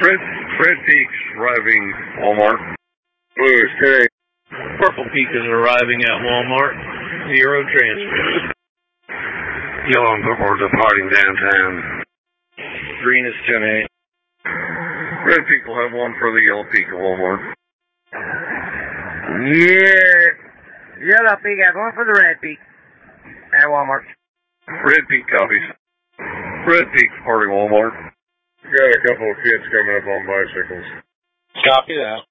Red Peak's arriving Walmart. Blue is today. Purple Peak is arriving at Walmart. 0 transfer. Yellow and purple are departing downtown. Green is 10-8. Red Peak will have 1 for the Yellow Peak at Walmart. Yeah. Yellow Peak has 1 for the Red Peak at Walmart. Red Peak copies. Red Peak party Walmart. Got a couple of kids coming up on bicycles. Copy that.